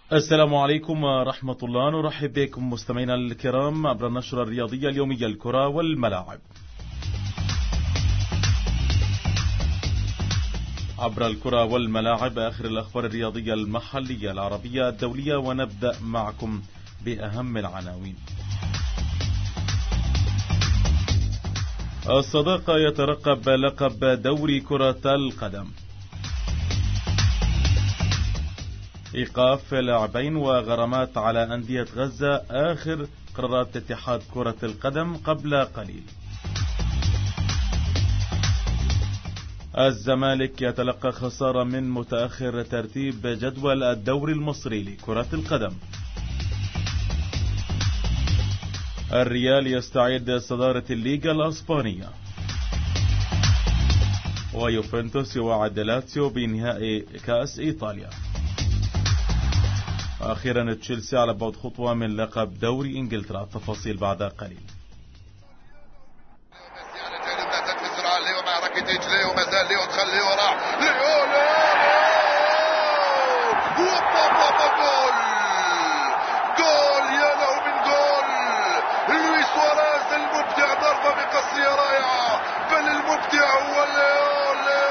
السلام عليكم ورحمة الله. نرحب بكم مستمعينا الكرام عبر النشرة الرياضية اليومية الكرة والملاعب. عبر الكرة والملاعب آخر الأخبار الرياضية المحلية العربية الدولية، ونبدأ معكم بأهم العناوين. الصداقة يترقب لقب دوري كرة القدم. إيقاف لاعبين وغرامات على أندية غزة، آخر قرارات اتحاد كرة القدم قبل قليل. الزمالك يتلقى خسارة من متأخر ترتيب جدول الدوري المصري لكرة القدم. الريال يستعد صدارة الليغا الأسبانية. ويوفنتوس يوعد لاتسيو بإنهاء كأس إيطاليا. أخيرا تشيلسي على بعد خطوة من لقب دوري إنجلترا. التفاصيل بعد قليل. جول يا له من جول لويس سواريز المبدع، ضربة بقصية رائعة، بل المبدع هو ليو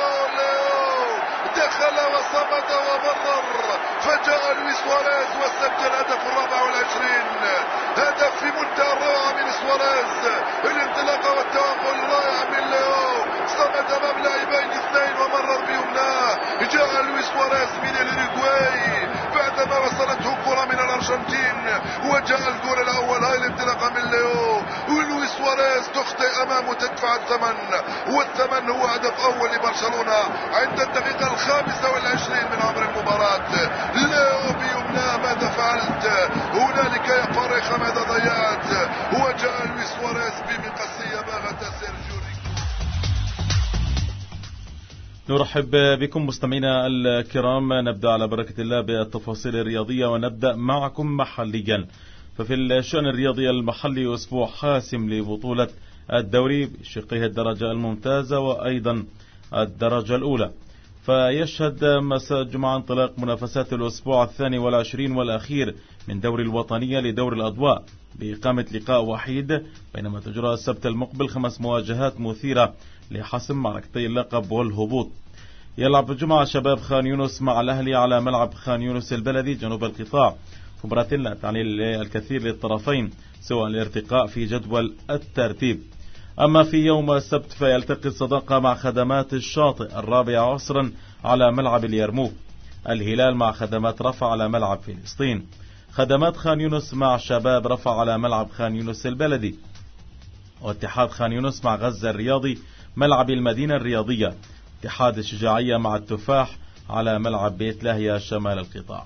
دخل وصمد وبرر، فجاء لويس سواريز وسجل الهدف الرابع والعشرين. هدف في منتهى الروعة من سواريز، الانطلاقة والتوغل الرائع من ليو، صمد امام لاعبين اثنين ومرر بيمناه. جاء لويس سواريز من الأوروغواي بعدما وصلته كرة من الأرجنتين، وجاء الجول الأول. هاي الانطلاقة من ليو، ولويس سواريز تخطئ أمامه تدفع الثمن، والثمن هو هدف أول لبرشلونة عند الدقيقة 25 من عمر المباراة. ليو بيمناه، ماذا فعلت هنالك يا فارخة، ماذا ضيعت؟ وجاء لويس سواريز بمقصية باغت سيرجيو. نرحب بكم مستمعينا الكرام. نبدأ على بركة الله بالتفاصيل الرياضية، ونبدأ معكم محليا. ففي الشأن الرياضي المحلي أسبوع حاسم لبطولة الدوري بشقيه الدرجة الممتازة وأيضا الدرجة الأولى. فيشهد مساء الجمعة انطلاق منافسات الأسبوع 22 والأخير من دوري الوطنية لدور الأضواء بإقامة لقاء وحيد، بينما تجرى السبت المقبل 5 مواجهات مثيرة لحسم معركتي اللقب والهبوط. يلعب الجمعة شباب خان يونس مع الأهلي على ملعب خان يونس البلدي جنوب القطاع، مباراة لا تعني الكثير للطرفين سواء الارتقاء في جدول الترتيب. أما في يوم السبت فيلتقي الصداقة مع خدمات الشاطئ 4 على ملعب اليرموك، الهلال مع خدمات رفح على ملعب فلسطين، خدمات خان يونس مع شباب رفح على ملعب خان يونس البلدي، واتحاد خان يونس مع غزة الرياضي ملعب المدينة الرياضية، اتحاد الشجاعية مع التفاح على ملعب بيت لاهيا شمال القطاع.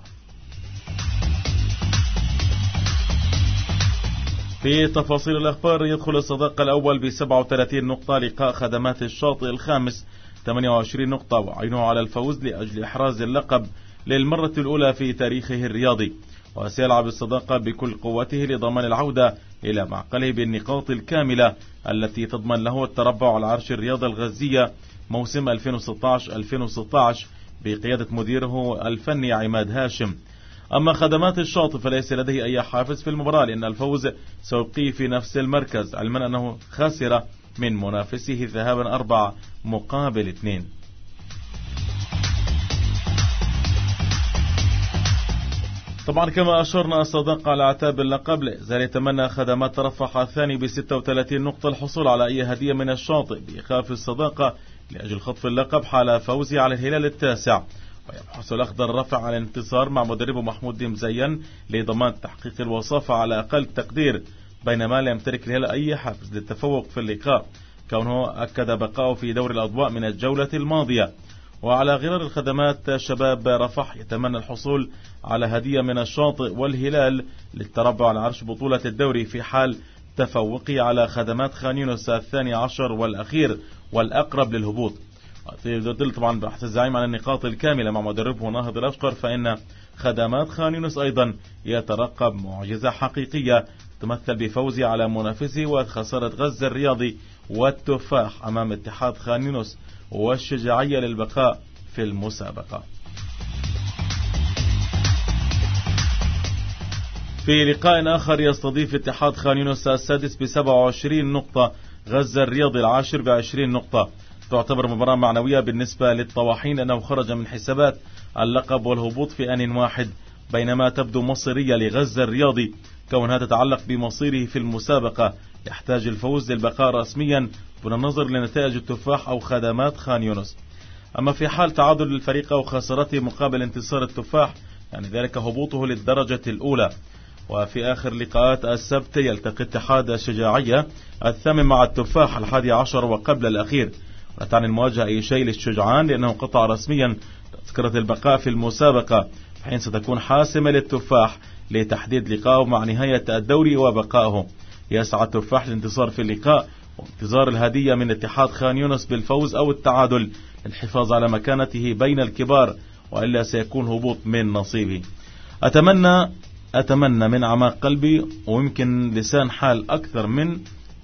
في تفاصيل الأخبار، يدخل الصداقة الأول ب37 نقطة لقاء خدمات الشاطئ الخامس 28 نقطة، وعينه على الفوز لأجل إحراز اللقب للمرة الأولى في تاريخه الرياضي. وسيلعب الصداقة بكل قوته لضمان العودة إلى معقله بالنقاط الكاملة التي تضمن له التربع على عرش الرياضة الغزية موسم 2016-2016 بقيادة مديره الفني عماد هاشم. أما خدمات الشاطئ فليس لديه أي حافز في المباراة، لأن الفوز سيبقيه في نفس المركز، علما أنه خسر من منافسه ذهابا 4-2. طبعا كما أشرنا الصداقة على عتاب اللقب، لازال يتمنى خدمات رفح الثاني ب36 نقطة الحصول على أي هدية من الشاطئ بإيقاف الصداقة لأجل خطف اللقب حال فوزه على الهلال التاسع. ويبحث الأخضر رفع عن الانتصار مع مدربه محمود مزين لضمان تحقيق الوصافة على أقل تقدير، بينما لا يمتلك الهلال أي حافز للتفوق في اللقاء كونه أكد بقاؤه في دور الأضواء من الجولة الماضية. وعلى غرار الخدمات شباب رفح يتمنى الحصول على هدية من الشاطئ والهلال للتربع على عرش بطولة الدوري في حال تفوقه على خدمات خان يونس 12 والأخير والأقرب للهبوط. طبعا بحث الزعيم عن النقاط الكاملة مع مدربه ناهض الأشقر، فإن خدمات خان يونس أيضا يترقب معجزة حقيقية تمثل بفوزه على منافسه وخسارة غزة الرياضي والتفاح أمام اتحاد خان يونس والشجاعية للبقاء في المسابقة. في لقاء آخر يستضيف اتحاد خان يونس السادس ب27 نقطة غزة الرياضي العاشر ب20 نقطة. تعتبر مباراة معنوية بالنسبة للطواحين لأنه خرج من حسابات اللقب والهبوط في آن واحد، بينما تبدو مصيرية لغزة الرياضي كونها تتعلق بمصيره في المسابقة، يحتاج الفوز للبقاء رسميا دون النظر لنتائج التفاح أو خدمات خان يونس. أما في حال تعادل الفريق أو خسارته مقابل انتصار التفاح يعني ذلك هبوطه للدرجة الأولى. وفي آخر لقاءات السبت يلتقي اتحاد الشجاعية الثامن مع التفاح 11 وقبل الأخير. لا تعني المواجهة أي شيء للشجعان لأنه قطع رسميا تذكرة البقاء في المسابقة، حين ستكون حاسمة للتفاح لتحديد لقائه مع نهاية الدوري وبقائه. يسعى التفاح للانتصار في اللقاء وانتظار الهدية من اتحاد خان يونس بالفوز أو التعادل للحفاظ على مكانته بين الكبار، وإلا سيكون هبوط من نصيبه. أتمنى من أعماق قلبي ويمكن لسان حال أكثر من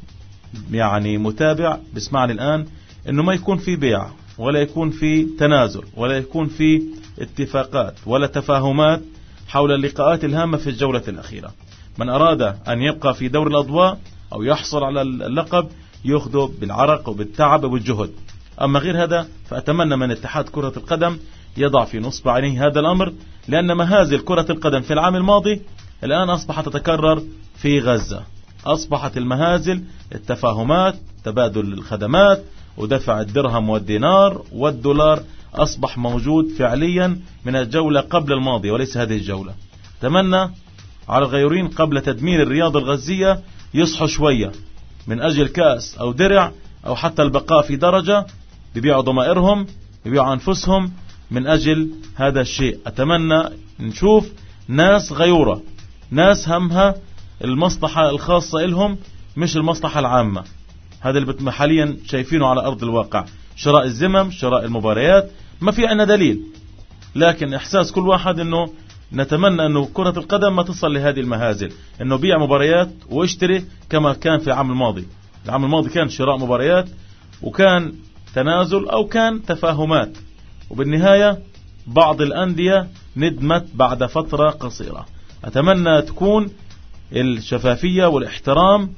متابع بسمعني الآن إنه ما يكون في بيع ولا يكون في تنازل ولا يكون في اتفاقات ولا تفاهمات حول اللقاءات الهامة في الجولة الأخيرة. من أراد أن يبقى في دور الأضواء أو يحصل على اللقب يأخذه بالعرق وبالتعب وبالجهد. أما غير هذا فأتمنى من اتحاد كرة القدم يضع في نصب عينيه هذا الأمر، لأن مهازل كرة القدم في العام الماضي الآن أصبحت تتكرر في غزة. أصبحت المهازل التفاهمات، تبادل الخدمات ودفع الدرهم والدينار والدولار أصبح موجود فعليا من الجولة قبل الماضية وليس هذه الجولة. أتمنى على الغيورين قبل تدمير الرياضة الغزية يصحوا شوية من أجل كأس أو درع أو حتى البقاء في درجة، بيبيعوا ضمائرهم بيبيعوا أنفسهم من أجل هذا الشيء. أتمنى نشوف ناس غيورة، ناس همها المصلحة الخاصة لهم مش المصلحة العامة. هذا اللي حاليا شايفينه على أرض الواقع، شراء الزمم، شراء المباريات، ما في عنا دليل، لكن إحساس كل واحد أنه نتمنى أنه كرة القدم ما تصل لهذه المهازل، أنه بيع مباريات واشتري كما كان في العام الماضي. العام الماضي كان شراء مباريات وكان تنازل أو كان تفاهمات، وبالنهاية بعض الأندية ندمت بعد فترة قصيرة. أتمنى تكون الشفافية والاحترام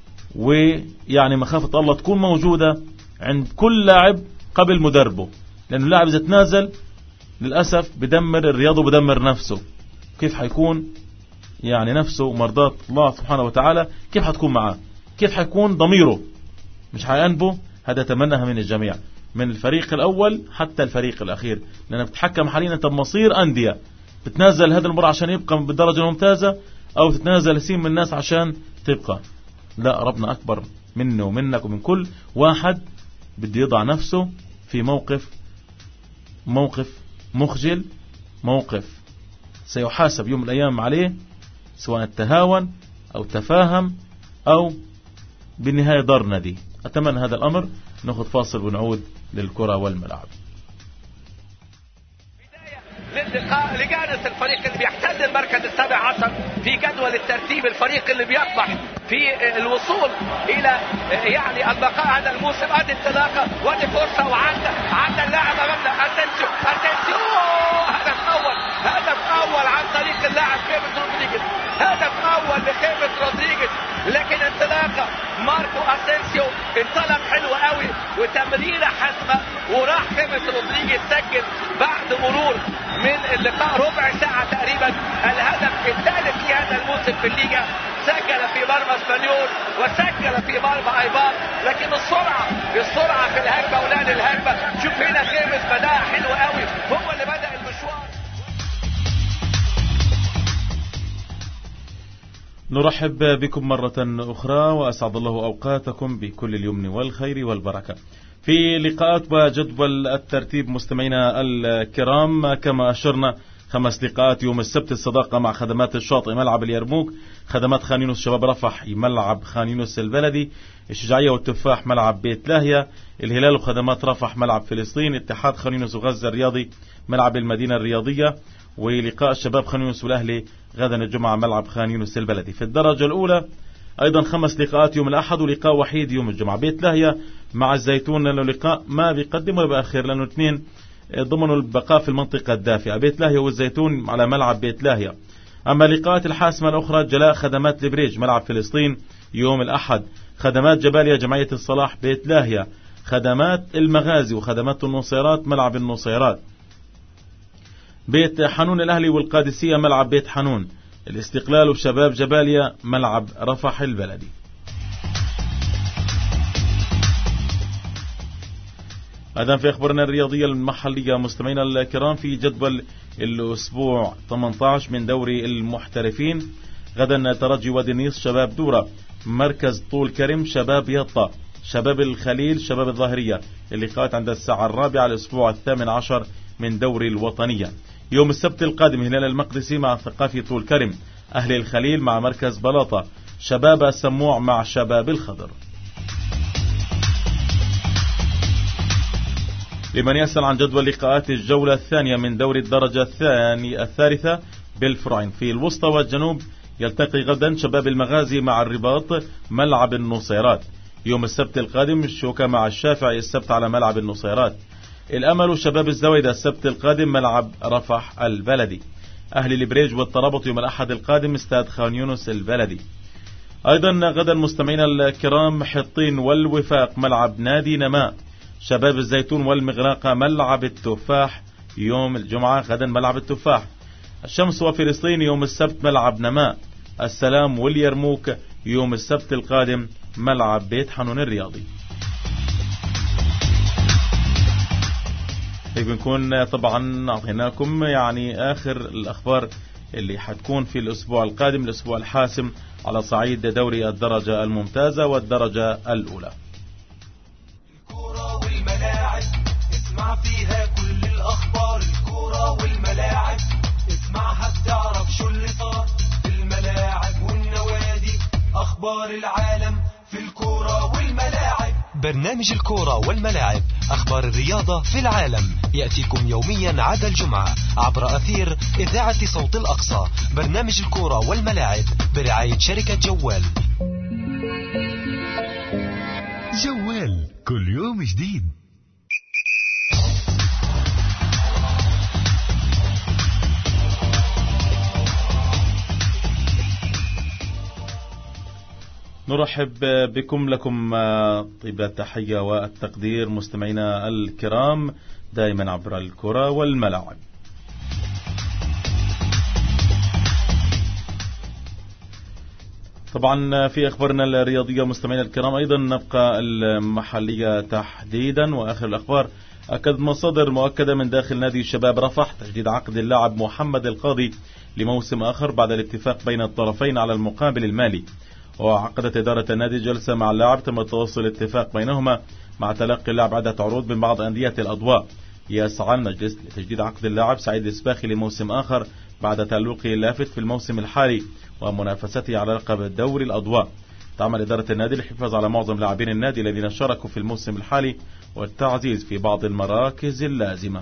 مخافة الله تكون موجودة عند كل لاعب قبل مدربه، لأن اللاعب إذا تنازل للأسف بدمر الرياضة وبدمر نفسه. كيف حيكون نفسه مرضاة الله سبحانه وتعالى؟ كيف حتكون معاه؟ كيف حيكون ضميره؟ مش حينبه. هذا تمناها من الجميع، من الفريق الأول حتى الفريق الأخير، لأنك بتحكم حاليا أنت بمصير أندية. بتنازل هذا المباراة عشان يبقى بالدرجة الممتازة أو تتنازل سين من الناس عشان تبقى؟ لا، ربنا أكبر منه ومنك ومن كل واحد بده يضع نفسه في موقف مخجل، موقف سيحاسب يوم الأيام عليه، سواء تهاون أو تفاهم أو بالنهاية ضر نادي. أتمنى هذا الأمر. نأخذ فاصل ونعود للكرة والملعب. للقاء لجانس الفريق اللي بيحتل المركز ال17 في جدول الترتيب، الفريق اللي بيطمح في الوصول الى البقاء هذا الموسم. ادي انطلاقه وادي فرصه وعدى اللاعب امامنا اسينسيو هدف اول عن طريق اللاعب خيمس رودريجيز، هدف اول لخيمس رودريجيز. لكن انطلاقه ماركو اسينسيو انطلق حلو قوي وتمريره حاسمه، وراح خيمس رودريجيز سجل بعد مرور من اللقاء ربع ساعة تقريبا الهدف الثالث في هذا الموسم في الليجا. سجل في مرمى اسبانيول وسجل في مرمى ايبار، لكن السرعة في الهجمة ولان الهجمة. شوف هنا خيمس بدأ حلو قوي، هو اللي بدأ المشوار. نرحب بكم مرة أخرى وأسعد الله أوقاتكم بكل اليمن والخير والبركة في لقاءات وجدول الترتيب. مستمعينا الكرام، كما أشرنا 5 لقاءات يوم السبت: الصداقة مع خدمات الشاطئ ملعب اليرموك، خدمات خان يونس شباب رفح ملعب خان يونس البلدي، الشجاعية والتفاح ملعب بيت لاهيا، الهلال وخدمات رفح ملعب فلسطين، اتحاد خان يونس وغزة الرياضي ملعب المدينة الرياضية، ولقاء الشباب خان يونس والأهلي غدا الجمعة ملعب خان يونس البلدي. في الدرجة الأولى أيضا 5 لقاءات يوم الأحد ولقاء وحيد يوم الجمعة: بيت لاهيا مع الزيتون، لأنه لقاء ما بيقدم ولا بأخر، لأنه اثنين ضمنوا البقاء في المنطقة الدافئة. بيت لاهيا والزيتون على ملعب بيت لاهيا. أما اللقاءات الحاسمة الأخرى: جلاء خدمات البريج ملعب فلسطين يوم الأحد، خدمات جباليا جمعية الصلاح بيت لاهيا، خدمات المغازي وخدمات النصيرات ملعب النصيرات، بيت حنون الأهلي والقادسية ملعب بيت حنون، الاستقلال وشباب جباليا ملعب رفح البلدي. هذا في أخبارنا الرياضية المحلية مستمعينا الكرام. في جدول الأسبوع 18 من دوري المحترفين: غدا ترجي وادي النيس شباب دورة، مركز طول كرم شباب يطا، شباب الخليل شباب الظاهرية. اللقاءات عند الساعة 4 الأسبوع 18 من دوري الوطنية. يوم السبت القادم هلال المقدسي مع ثقافي طول كرم، أهل الخليل مع مركز بلاطة، شباب السموع مع شباب الخضر. لمن يسأل عن جدول لقاءات الجولة الثانية من دوري الدرجة الثالثة بالفرعين: في الوسطى والجنوب يلتقي غدا شباب المغازي مع الرباط ملعب النصيرات. يوم السبت القادم الشوكة مع الشافعي السبت على ملعب النصيرات. الأمل شباب الزويدة السبت القادم ملعب رفح البلدي. أهل البريج والترابط يوم الأحد القادم استاد خان يونس البلدي. أيضا غدا مستمعينا الكرام حطين والوفاق ملعب نادي نماء، شباب الزيتون والمغراقة ملعب التفاح. يوم الجمعة غدا ملعب التفاح. الشمس وفلسطين يوم السبت ملعب نماء. السلام واليرموك يوم السبت القادم ملعب بيت حنون الرياضي. بنكون طبعا أعطيناكم آخر الأخبار اللي حتكون في الأسبوع القادم، الأسبوع الحاسم على صعيد دوري الدرجة الممتازة والدرجة الأولى. الكرة والملاعب اسمع فيها كل الأخبار، الكرة والملاعب اسمعها بتعرف شو اللي صار في الملاعب والنوادي، أخبار العالم في الكرة والملاعب. برنامج الكرة والملاعب، أخبار الرياضة في العالم، يأتيكم يوميا عدا الجمعة عبر أثير إذاعة صوت الأقصى. برنامج الكرة والملاعب برعاية شركة جوال. جوال كل يوم جديد. نرحب بكم، لكم طيب التحية والتقدير مستمعينا الكرام دائما عبر الكرة والملاعب. طبعا في أخبارنا الرياضية مستمعينا الكرام أيضا نبقى المحلية تحديدا. وآخر الأخبار: أكد مصادر مؤكدة من داخل نادي شباب رفح تجديد عقد اللاعب محمد القاضي لموسم آخر بعد الاتفاق بين الطرفين على المقابل المالي. وعقدت إدارة النادي جلسة مع اللاعب تم توصل الاتفاق بينهما مع تلقي اللاعب عدة عروض من بعض أندية الأضواء. يسعى المجلس لتجديد عقد اللاعب سعيد السباخي لموسم آخر بعد تألقه اللافت في الموسم الحالي ومنافسته على لقب دوري الأضواء. تعمل إدارة النادي للحفاظ على معظم لاعبين النادي الذين شاركوا في الموسم الحالي والتعزيز في بعض المراكز اللازمة.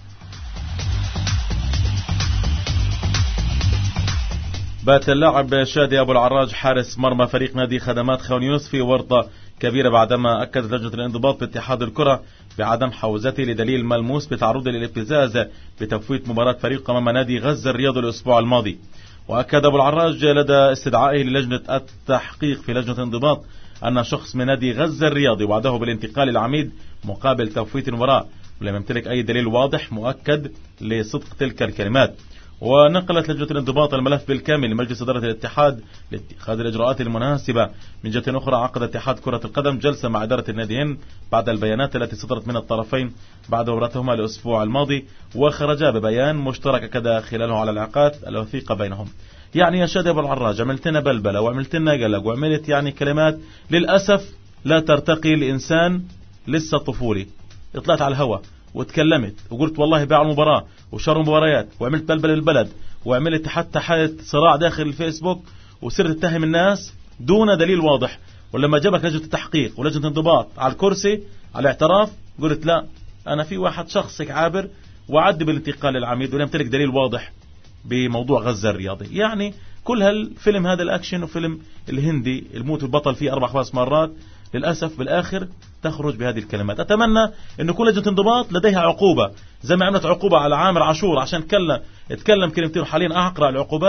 بات اللاعب شادي أبو العراج حارس مرمى فريق نادي خدمات خان يونس في ورطة كبيرة بعدما أكدت لجنة الانضباط باتحاد الكرة بعدم حوزته لدليل ملموس بتعرضه للابتزاز بتفويت مباراة فريق أمام نادي غزة الرياض الأسبوع الماضي. وأكد أبو العراج لدى استدعائه للجنة التحقيق في لجنة الانضباط أن شخص من نادي غزة الرياضي وعده بالانتقال العميد مقابل تفويت المباراة، ولم يمتلك أي دليل واضح مؤكد لصدق تلك الكلمات. ونقلت لجنة الانضباط الملف بالكامل لمجلس إدارة الاتحاد لاتخاذ الإجراءات المناسبة. من جهة أخرى عقد اتحاد كرة القدم جلسة مع إدارة الناديين بعد البيانات التي صدرت من الطرفين بعد مباراتهما الأسبوع الماضي، وخرجا ببيان مشترك أكد خلاله على العلاقات الوثيقة بينهم. يعني يا شادي أبو العراج عملت لنا بلبلة وعملت لنا قلق وعملت كلمات للأسف لا ترتقي لإنسان لسه طفولي. طلعت على الهواء وتكلمت وقلت والله باع المباراة وشر مباريات وعملت بلبل البلد وعملت حتى حالة صراع داخل الفيسبوك وصرت تتهم الناس دون دليل واضح. ولما جابك لجنة التحقيق ولجنة الانضباط على الكرسي على الاعتراف قلت لا، أنا في واحد شخصك عابر وعد بالانتقال للعميد ولم يمتلك دليل واضح بموضوع غزة الرياضي. يعني كل هالفيلم هذا الأكشن وفيلم الهندي الموت البطل فيه 4-5 مرات للأسف بالآخر تخرج بهذه الكلمات. أتمنى أن كل لجنة انضباط لديها عقوبة زي ما عملت عقوبة على عامر عاشور عشان اتكلم كلمتين. حاليا أقرأ العقوبات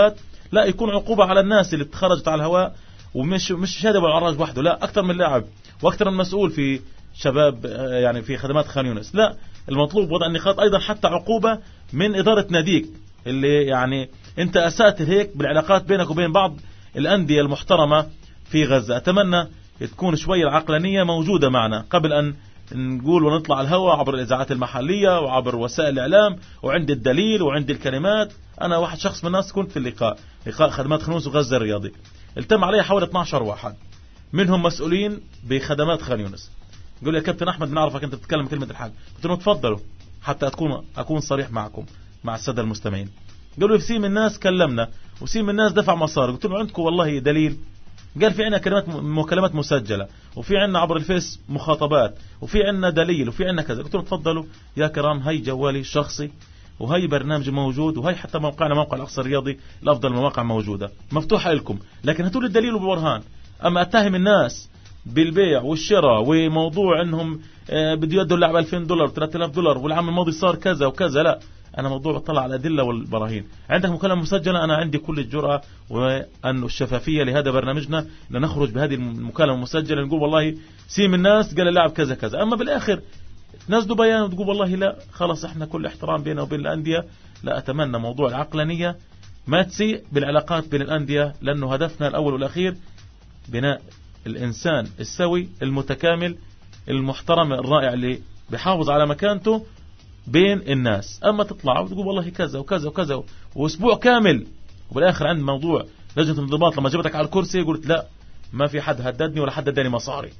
لا يكون عقوبة على الناس اللي خرجت على الهواء، ومش شادي ابو العراج وحده، لا اكثر من لاعب واكثر من مسؤول في شباب يعني في خدمات خان يونس. لا المطلوب وضع النقاط ايضا حتى عقوبة من ادارة ناديك اللي يعني انت اسأت هيك بالعلاقات بينك وبين بعض الاندية المحترمة في غزة. اتمنى تكون شوية العقلانية موجودة معنا قبل ان نقول ونطلع الهواء عبر الإذاعات المحلية وعبر وسائل الإعلام وعندي الدليل وعندي الكلمات. أنا واحد شخص من الناس كنت في لقاء خدمات خان يونس وغزة الرياضي، التم علي حوالي 12 واحد منهم مسؤولين بخدمات خان يونس. يقول لي يا كابتن أحمد بنعرفك أنت تتكلم كلمة الحق. قلت لهم تفضلوا حتى أكون صريح معكم مع السادة المستمعين. قالوا لي في من الناس كلمنا وفي من الناس دفع مصاري. قلت لهم عندكم والله دليل؟ قال في عنا مكالمات مسجلة وفي عنا عبر الفيس مخاطبات وفي عنا دليل وفي عنا كذا. قلت لهم تفضلوا يا كرام، هاي جوالي الشخصي وهي برنامج موجود وهي حتى موقعنا موقع الأقصى الرياضي الأفضل المواقع موجودة مفتوحة لكم، لكن هاتوا لي الدليل وبرهان. أما أتهم الناس بالبيع والشراء وموضوع أنهم بده يدوا اللاعب $2000 $3000 والعام الماضي صار كذا وكذا، لا أنا موضوع بطلع على الأدلة والبراهين. عندك مكالمة مسجلة، أنا عندي كل الجرأة وأن الشفافية لهذا برنامجنا لنخرج بهذه المكالمة المسجلة نقول والله سيم الناس قال اللاعب كذا كذا. أما بالآخر تنزلوا بيان وتقول والله لا خلاص إحنا كل احترام بيننا وبين الأندية. لا، أتمنى موضوع العقلانية ما تسيء بالعلاقات بين الأندية، لأنه هدفنا الأول والأخير بناء الإنسان السوي المتكامل المحترم الرائع اللي بيحافظ على مكانته بين الناس. أما تطلع وتقول والله كذا وكذا وكذا وأسبوع كامل وبالآخر عند موضوع لجنة الانضباط لما جبتك على الكرسي قلت لا ما في حد هددني ولا حد اداني مصاري.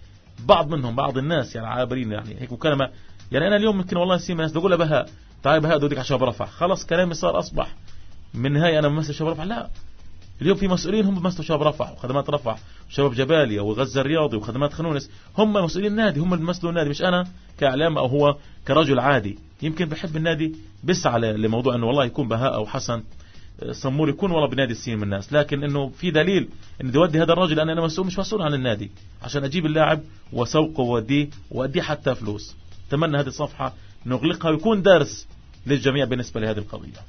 بعض الناس يعني عابرين يعني هيك مكالمة. يعني أنا اليوم ممكن والله سيما ناس بقول بهاء تعال بهاء دودك على شباب رفح، خلاص كلامي صار أصبح من النهاية أنا ممثل شباب رفح. لا، اليوم في مسؤولين هم بمثلوا شباب رفح وخدمات رفح وشباب جباليا وغزة الرياضي وخدمات خان يونس، هم مسؤولين النادي، هم اللي بيمثلوا النادي، مش أنا كإعلام أو هو كرجل عادي يمكن بحب النادي بسعى لموضوع أنه والله يكون بهاء أو حسن صمور يكون والله بنادي السين من الناس، لكن أنه في دليل أن تودي هذا الرجل أنا مسؤول مش مسؤول عن النادي عشان أجيب اللاعب وسوقه ووديه حتى فلوس. أتمنى هذه الصفحة نغلقها ويكون درس للجميع بالنسبة لهذه القضية.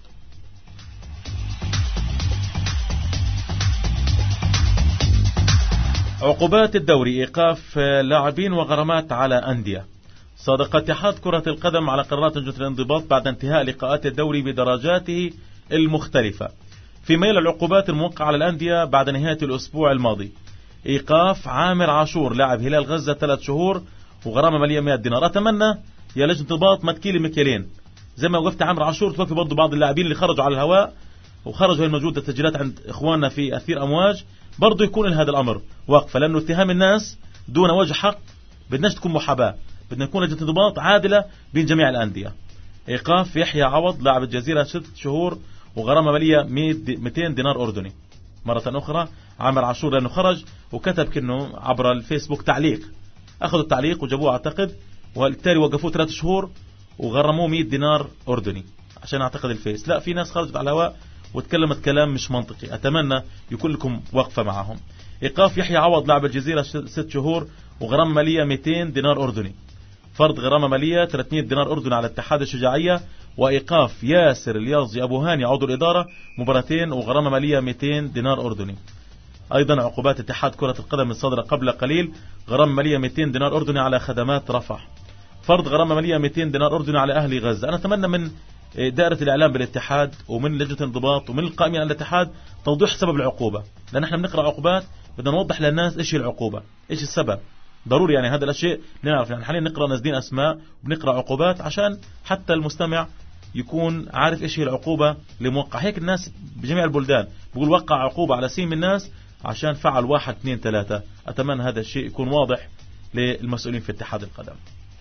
عقوبات الدوري، إيقاف لاعبين وغرامات على أندية. صادق اتحاد كرة القدم على قرارات لجنة الانضباط بعد انتهاء لقاءات الدوري بدرجاته المختلفة في ميل العقوبات الموقعة على الأندية بعد نهاية الأسبوع الماضي. إيقاف عامر عاشور لاعب هلال غزة 3 شهور وغرامة مالية $100. أتمنى يا لجنة الانضباط ما تكيلي مكيالين زي ما وقفت عامر عاشور توقف برضو بعض اللاعبين اللي خرجوا على الهواء وخرجوا الموجودة التسجيلات عند إخواننا في أثير أمواج، برضو يكون هذا الأمر واقفة، لأنه اتهام الناس دون وجه حق بدناش تكون محاباة، بدنا نكون لجنة انضباط عادلة بين جميع الأندية. إيقاف يحيى عوض لاعب الجزيرة 6 شهور وغرامة مالية $200 أردني. مرة أخرى عامر عاشور لأنه خرج وكتب كأنه عبر الفيسبوك تعليق، أخذوا التعليق وجابوه أعتقد وبالتالي وقفوه 3 شهور وغرموه $100 أردني عشان أعتقد الفيس. لا، في ناس خرجت على الهواء وتكلمت كلام مش منطقي، أتمنى يكون لكم وقفة معهم. إيقاف يحيى عوض لاعب الجزيرة 6 شهور وغرامة مالية $200 أردني. فرض غرامة مالية $300 أردني على اتحاد الشجاعية. وإيقاف ياسر اليازي أبو هاني عضو الإدارة 2 مباراتين وغرامة مالية $200 أردني. أيضا عقوبات اتحاد كرة القدم الصادرة قبل قليل، غرامة مالية $200 أردني على خدمات رفح. فرض غرامة مالية $200 أردني على أهلي غزة. أنا أتمنى من دائرة الإعلام بالاتحاد ومن لجنة الانضباط ومن القائمين على الاتحاد توضيح سبب العقوبة، لأن احنا بنقرأ عقوبات بدنا نوضح للناس إيش هي العقوبة، إيش السبب. ضروري يعني هذا الشيء نعرف، يعني حاليا نقرأ نازلين أسماء وبنقرأ عقوبات عشان حتى المستمع يكون عارف إيش هي العقوبة لموقع. هيك الناس بجميع البلدان بيقول وقع عقوبة على سين من الناس عشان فعل 1 2 3. أتمنى هذا الشيء يكون واضح للمسؤولين في اتحاد القدم.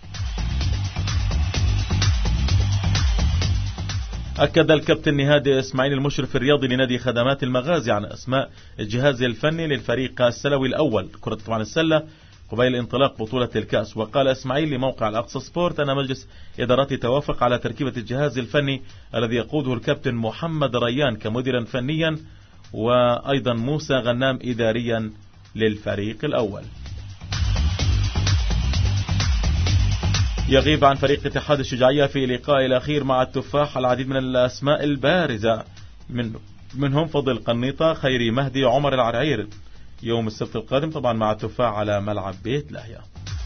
أكد الكابتن نهادي إسماعيل المشرف الرياضي لنادي خدمات المغازي عن أسماء الجهاز الفني للفريق السلوي الأول كرة طبعا السلة قبيل انطلاق بطولة الكأس. وقال إسماعيل لموقع الأقصى سبورت أن مجلس إداراتي توافق على تركيبة الجهاز الفني الذي يقوده الكابتن محمد ريان كمديرا فنيا وأيضا موسى غنام إداريا للفريق الأول. يغيب عن فريق اتحاد الشجاعية في لقاء الأخير مع التفاح العديد من الأسماء البارزة منهم فضل قنيطة، خيري مهدي، عمر العرعير يوم السبت القادم طبعا مع التفاح على ملعب بيت لاهيا.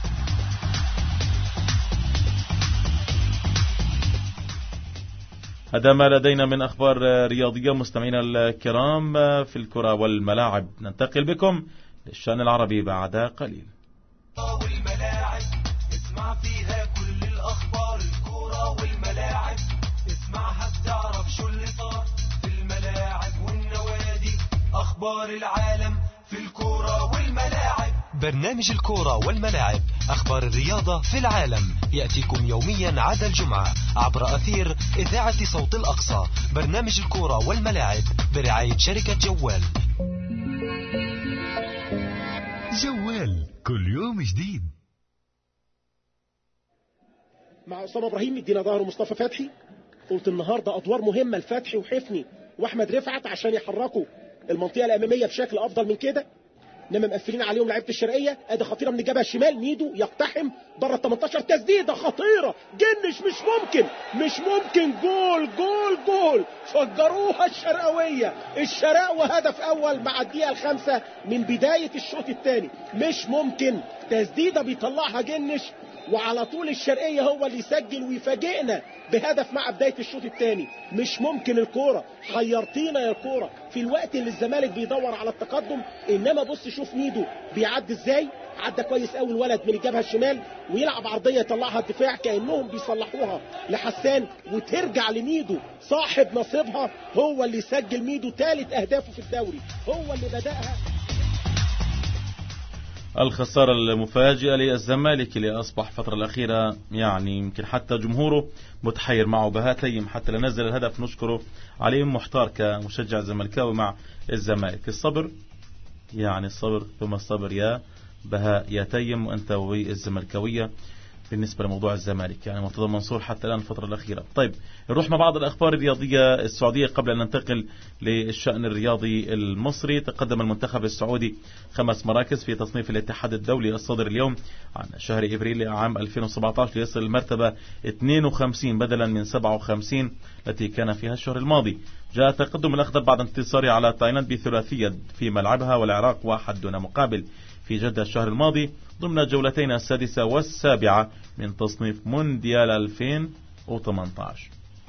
هذا ما لدينا من أخبار رياضية مستمعينا الكرام في الكرة والملاعب. ننتقل بكم للشأن العربي بعد قليل. والملاعب اسمع فيها كل الأخبار، الكرة والملاعب اسمعها تعرف شو اللي صار في الملاعب والنوادي، أخبار العالم في الكرة والملاعب. برنامج الكرة والملاعب، أخبار الرياضة في العالم، يأتيكم يوميا عدا الجمعة عبر أثير إذاعة صوت الأقصى. برنامج الكرة والملاعب برعاية شركة جوال. جوال كل يوم جديد. مع أسامة إبراهيم ادينا ظهره مصطفى فتحي. قلت النهاردة أدوار مهمة لفتحي وحفني وأحمد رفعت عشان يحركوا المنطقة الأمامية بشكل أفضل من كده، انما مقفلين عليهم لعيبه الشرقيه. ادي خطيره من الجبهه الشمال، ميدو يقتحم بره ال 18، تسديده خطيره، جنش مش ممكن جول جول جول، فجروها الشرقاويه، الشرق وهدف اول مع الدقيقه الخامسه من بدايه الشوط الثاني. مش ممكن، تسديده بيطلعها جنش وعلى طول الشرقيه هو اللي يسجل ويفاجئنا بهدف مع بدايه الشوط الثاني. مش ممكن، الكوره حيرتينا يا الكوره في الوقت اللي الزمالك بيدور على التقدم. انما بص شوف ميدو بيعدي ازاي، عدى كويس قوي الولد من الجبهه الشمال ويلعب عرضيه يطلعها الدفاع كانهم بيصلحوها لحسان وترجع لميدو صاحب نصيبها، هو اللي يسجل. ميدو ثالث اهدافه في الدوري، هو اللي بداها. الخسارة المفاجئة للزمالك اللي أصبح الفترة الأخيرة يعني يمكن حتى جمهوره متحير معه. بهاء تيم حتى لنزل الهدف نشكره عليه، محتار كمشجع زملكاوي مع الزمالك. الصبر يعني الصبر ثم الصبر يا بهاء يا تيم وأنت والزملكاوية بالنسبة لموضوع الزمالك. يعني مرتضى منصور حتى الآن الفترة الأخيرة. طيب نروح مع بعض الأخبار الرياضية السعودية قبل أن ننتقل للشأن الرياضي المصري. تقدم المنتخب السعودي 5 مراكز في تصنيف الاتحاد الدولي الصادر اليوم عن شهر إبريل عام 2017 ليصل المرتبة 52 بدلا من 57 التي كان فيها الشهر الماضي. جاء تقدم الأخضر بعد انتصاره على تايلاند بثلاثية في ملعبها والعراق 1 دون مقابل في جدة الشهر الماضي ضمن الجولتين السادسة والسابعة من تصنيف مونديال 2018.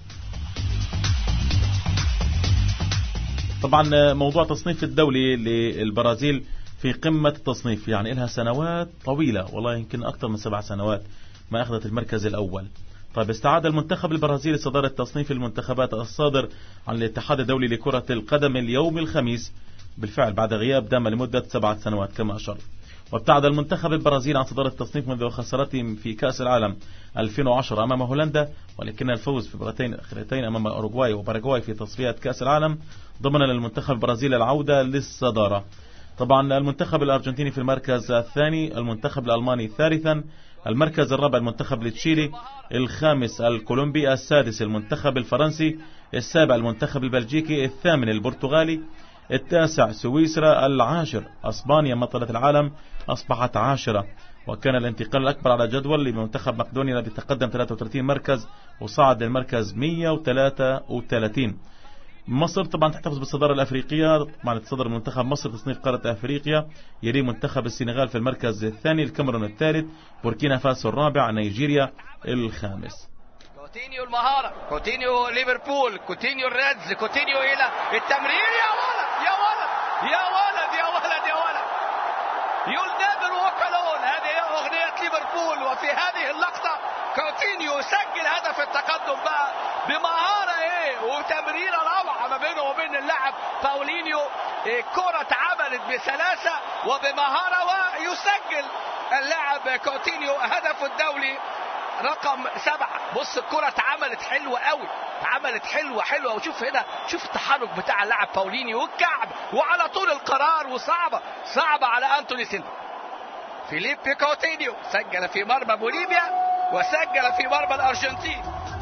طبعا موضوع تصنيف الدولي للبرازيل في قمة التصنيف يعني لها سنوات طويلة، والله يمكن أكثر من 7 سنوات ما أخذت المركز الأول. طيب استعاد المنتخب البرازيلي صدارة تصنيف المنتخبات الصادر عن الاتحاد الدولي لكرة القدم اليوم الخميس بالفعل بعد غياب دام لمدة 7 سنوات كما أشرت. وابتعد المنتخب البرازيلي عن صدارة التصنيف منذ خسارته في كأس العالم 2010 أمام هولندا، ولكن الفوز في مباراتين أخيرتين أمام أوروغواي وباراغواي في تصفيات كأس العالم ضمن للمنتخب البرازيلي العودة للصدارة. طبعا المنتخب الأرجنتيني في المركز الثاني، المنتخب الألماني ثالثا، المركز الرابع المنتخب التشيلي، الخامس الكولومبي، السادس المنتخب الفرنسي، السابع المنتخب البلجيكي، الثامن البرتغالي، التاسع سويسرا، العاشر اسبانيا بطلة العالم اصبحت 10. وكان الانتقال الاكبر على جدول لمنتخب مقدونيا الذي تقدم 33 مركز وصعد للمركز 133. مصر طبعا تحتفظ بالصدارة الافريقية، طبعا تصدر منتخب مصر تصنيف قارة افريقيا، يلي منتخب السنغال في المركز الثاني، الكاميرون الثالث، بوركينا فاسو الرابع، نيجيريا الخامس. كوتينيو المهارة، كوتينيو ليفربول، كوتينيو الريدز، كوتينيو إلى التمرير. يا ولد يا ولد يا ولد يا ولد يا ولد، You'll never walk alone. هذه أغنية ليفربول، وفي هذه اللقطة كوتينيو سجل هدف التقدم بقى بمهارة وتمريرة روعة ما بينه وبين اللاعب باولينيو. كرة اتعملت بسلاسة وبمهارة ويسجل اللاعب كوتينيو هدف الدولي رقم 7. بص الكرة اتعملت حلوة قوي، اتعملت حلوة وشوف هنا، شوف التحرك بتاع اللاعب باولينيو والكعب وعلى طول القرار، وصعبة على أنتوني سيلفا. فيليبي كوتينيو سجل في مرمى بوليفيا وسجل في مرمى الأرجنتين.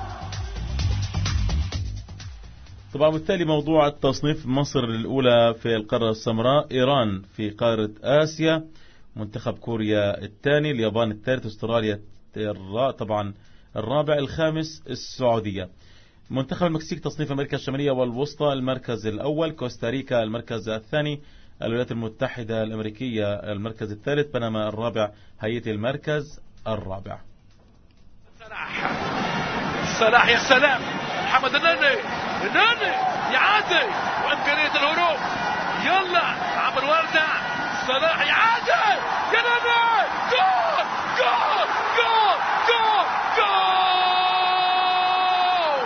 طبعا بالتالي موضوع التصنيف، مصر الأولى في القارة السمراء، إيران في قارة آسيا، منتخب كوريا الثاني، اليابان الثالث، استراليا طبعا الرابع، الخامس السعودية. منتخب المكسيك تصنيف أمريكا الشمالية والوسطى المركز الأول، كوستاريكا المركز الثاني، الولايات المتحدة الأمريكية المركز الثالث، بينما الرابع هايتي المركز الرابع. صلاح يا سلام، محمد النني يعادي وإمكانية الهروب، يلا عمرو وردة، صلاح يعادي، يا نني، جول جول جول جول جول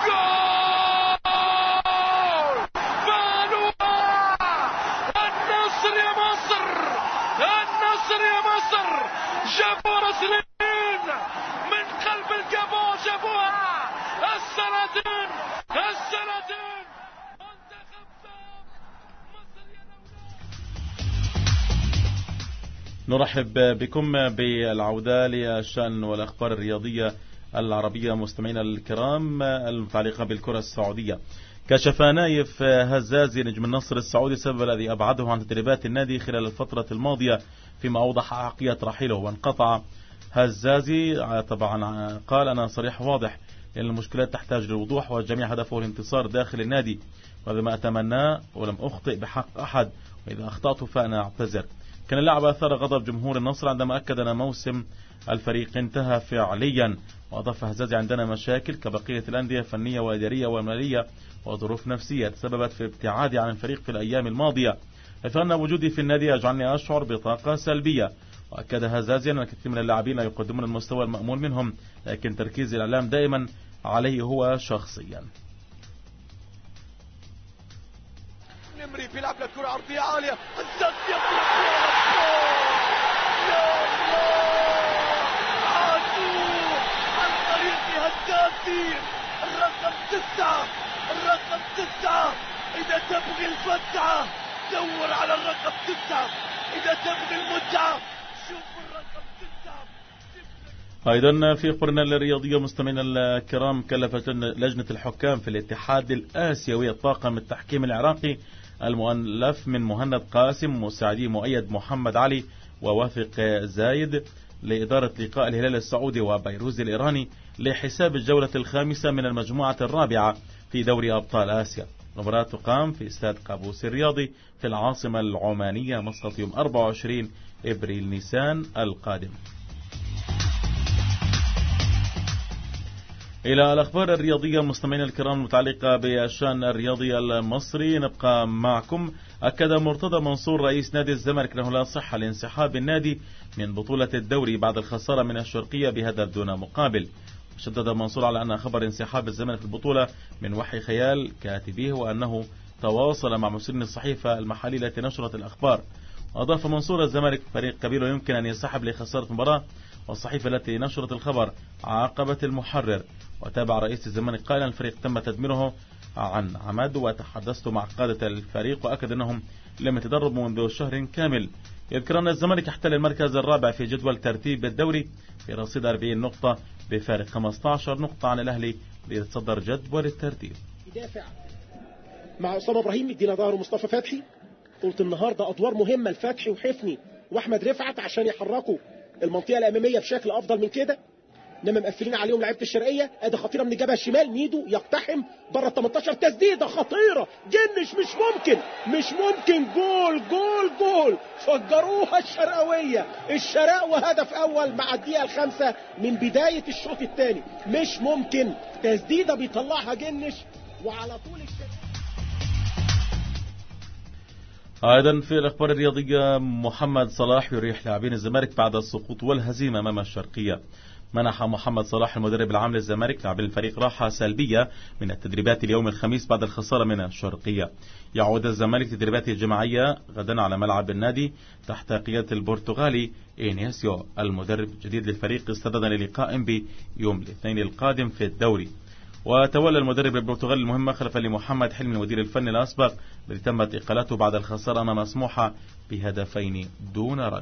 جول، بانوا النصر يا مصر، النصر يا مصر، جابوا رسلين من قلب الجابو، جابوها السلاطين السلاطين، منتخب مصر يا نرحب بكم بالعودة للشأن والأخبار الرياضية العربية مستمعينا الكرام المتعلقة بالكرة السعودية. كشف نايف هزازي نجم النصر السعودي السبب الذي أبعده عن تدريبات النادي خلال الفترة الماضية، فيما أوضح أحقية رحيله وانقطع. هزازي طبعا قال: أنا صريح واضح لأن المشكلات تحتاج للوضوح، والجميع هدفه الانتصار داخل النادي، وهذا ما أتمناه ولم أخطئ بحق أحد، وإذا أخطأت فأنا أعتذر. كان اللاعب أثار غضب جمهور النصر عندما أكد أن موسم الفريق انتهى فعليا، وأضاف هزازي: عندنا مشاكل كبقية الأندية فنية وإدارية ومالية وظروف نفسية تسببت في ابتعادي عن الفريق في الأيام الماضية، فإن وجودي في النادي يجعلني أشعر بطاقة سلبية. وأكد هزازي أن الكثير من اللاعبين لا يقدمون المستوى المأمول منهم، لكن تركيز الإعلام دائما عليه هو شخصيا. نمري بيلعب لكرة عرضية عالية، هزازي يطلق يا الله، عاشور عن طريق هزازي، الرقم 9 إذا تبغي الفتعة دور على الرقم 9، إذا تبغي المتعة شوف الرقم 9. أيضا في أخبارنا الرياضية مستمعينا الكرام، كلفت لجنة الحكام في الاتحاد الآسيوي الطاقم التحكيم العراقي المؤلف من مهند قاسم ومساعدي مؤيد محمد علي وواثق زايد لإدارة لقاء الهلال السعودي وبيروز الإيراني لحساب الجولة الخامسة من المجموعة الرابعة في دوري أبطال آسيا. المباراة تقام في استاد قابوس الرياضي في العاصمة العمانية مسقط يوم 24 إبريل نيسان القادم. إلى الأخبار الرياضية مستمعينا الكرام المتعلقة بالشأن الرياضي المصري نبقى معكم. أكد مرتضى منصور رئيس نادي الزمالك أنه لا صحة لانسحاب النادي من بطولة الدوري بعد الخسارة من الشرقية بهدف دون مقابل. شدد منصور على أن خبر انسحاب الزمالك في البطولة من وحي خيال كاتبيه، وأنه تواصل مع مسؤولين الصحيفة المحلية التي نشرت الأخبار. أضاف منصور: الزمالك فريق كبير ويمكن أن ينسحب لخسارة مباراة، والصحيفة التي نشرت الخبر عاقبت المحرر. وتابع رئيس الزمالك قائلا: الفريق تم تدميره عن عمد، وتحدثت مع قادة الفريق وأكد أنهم لم يتدربوا منذ شهر كامل. يذكر أن الزمالك احتل المركز الرابع في جدول ترتيب الدوري في رصيد 40 نقطة بفارق 15 نقطة عن الأهلي ليتصدر جدول الترتيب. يدافع مع أسامة إبراهيم، يدينا ظهره مصطفى فتحي. قلت النهارده أدوار مهمة لفتحي وحفني وأحمد رفعت عشان يحركوا المنطقة الأمامية بشكل أفضل من كده، انما مقفلين عليهم لعيبه الشرقيه. ادي خطيره من الجبهه الشمال، ميدو يقتحم بره ال 18، تسديده خطيره، جنش مش ممكن، جول فجروها الشرقاويه، الشراء وهدف اول مع الدقيقه الخامسة من بدايه الشوط الثاني، مش ممكن، تسديده بيطلعها جنش وعلى طول الشرقاويه. أيضا في الأخبار الرياضية، محمد صلاح يريح لاعبين الزمالك بعد السقوط والهزيمة أمام الشرقية. منح محمد صلاح المدرب العام للزمالك لاعبي الفريق راحة سلبية من التدريبات اليوم الخميس بعد الخسارة من الشرقية. يعود الزمالك تدريباته الجماعية غدا على ملعب النادي تحت قيادة البرتغالي إنيسيو المدرب الجديد للفريق استعدادا للقاء إنبي يوم الاثنين القادم في الدوري. وتولى المدرب البرتغالي المهمة خلفا لمحمد حلمي المدير الفني الأسبق الذي تمت إقالته بعد الخسارة أمام سموحة بهدفين دون رد.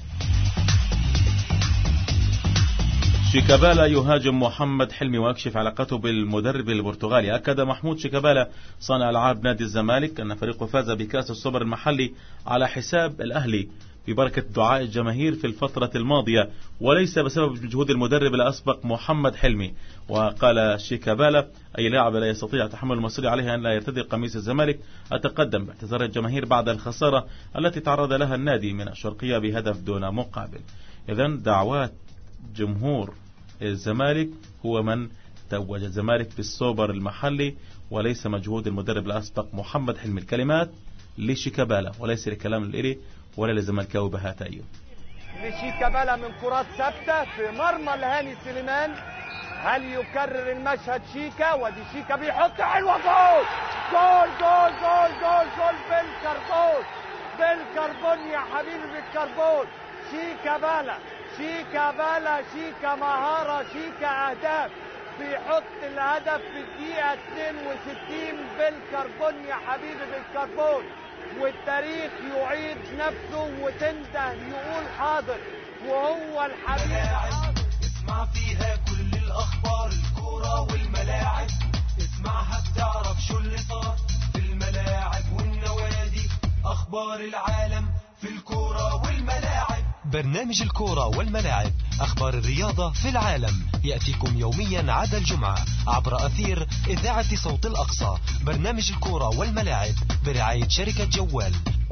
شيكابالا يهاجم محمد حلمي ويكشف علاقته بالمدرب البرتغالي. أكد محمود شيكابالا صانع ألعاب نادي الزمالك أن فريقه فاز بكأس السوبر المحلي على حساب الأهلي ببركة دعاء الجماهير في الفترة الماضية وليس بسبب جهود المدرب الأسبق محمد حلمي. وقال شيكابالا: أي لاعب لا يستطيع تحمل المسؤولية عليه أن لا يرتدي قميص الزمالك. أتقدم باعتذار الجماهير بعد الخسارة التي تعرض لها النادي من الشرقية بهدف دون مقابل. إذن دعوات جمهور الزمالك هو من توج الزمالك بالسوبر المحلي وليس مجهود المدرب الأسبق محمد حلمي. الكلمات لشيكابالا وليس لكلام الإلي ولا لزملكاوي بهات أيوب. لشيكابالا من كرات ثابتة في مرمى الهاني سليمان. هل يكرر المشهد شيكا؟ ودي شيكا بيحط حلوة، جول جول جول جول جول جول بالكربون، بالكربون يا حبيبي، بالكربون. شيكابالا شيكابالا، شيكا مهارة، شيكا أهداف. بيحط الهدف في الدقيقة 62 بالكربون يا حبيبي، بالكربون. والتاريخ يعيد نفسه وتنده يقول حاضر، وهو الحبيب. اسمع فيها كل الأخبار، الكورة والملاعب، اسمعها بتعرف شو اللي صار في الملاعب والنوادي. أخبار العالم في الكورة والملاعب. برنامج الكورة والملاعب، أخبار الرياضة في العالم، يأتيكم يوميا عدا الجمعة عبر أثير إذاعة صوت الأقصى. برنامج الكورة والملاعب برعاية شركة جوال.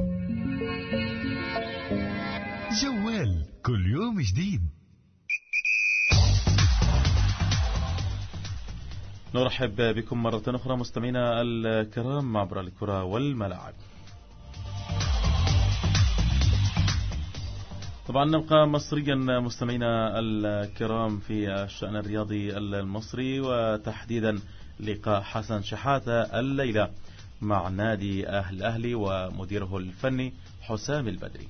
جوال كل يوم جديد. نرحب بكم مرة أخرى مستمعينا الكرام عبر الكرة والملاعب. طبعا نبقى مصريا مستمعينا الكرام في الشأن الرياضي المصري، وتحديدا لقاء حسن شحاتة الليلة مع نادي الأهلي ومديره الفني حسام البدري.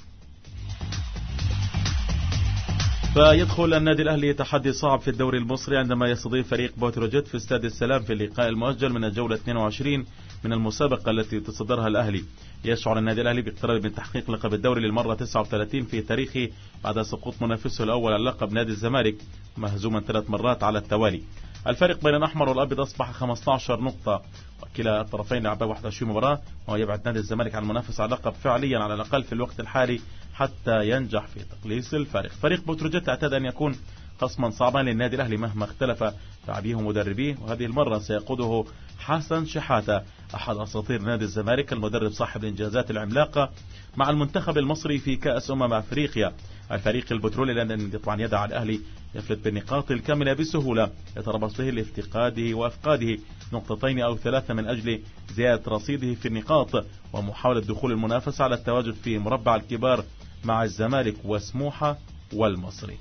فيدخل النادي الأهلي تحدي صعب في الدوري المصري عندما يستضيف فريق بوتروجيت في استاد السلام في اللقاء المؤجل من الجولة 22 من المسابقة التي تصدرها الأهلي. يشعر النادي الأهلي باقتراب من تحقيق لقب الدوري للمرة 39 في تاريخه بعد سقوط منافسه الأول على لقب نادي الزمالك مهزوما 3 مرات على التوالي. الفارق بين الأحمر والأبيض أصبح 15 نقطة، وكلا الطرفين لعبا 21 مباراة، وهو يبعد نادي الزمالك عن المنافسة على اللقب فعليا على الأقل في الوقت الحالي حتى ينجح في تقليص الفارق. فريق بوتروجيت اعتاد أن يكون خصما صعبا للنادي الأهلي مهما اختلف لاعبيه ومدربيه، وهذه المرة سيقوده حسن شحاتة أحد أساطير نادي الزمالك، المدرب صاحب الإنجازات العملاقة مع المنتخب المصري في كأس أفريقيا. الفريق البترولي لن طبعا يدع الأهلي يفلت بالنقاط الكاملة بسهولة، يتربص به لافتقاده وأفقاده نقطتين أو 3 من أجل زيادة رصيده في النقاط ومحاولة دخول المنافسة على التواجد في مربع الكبار مع الزمالك وسموحة والمصري.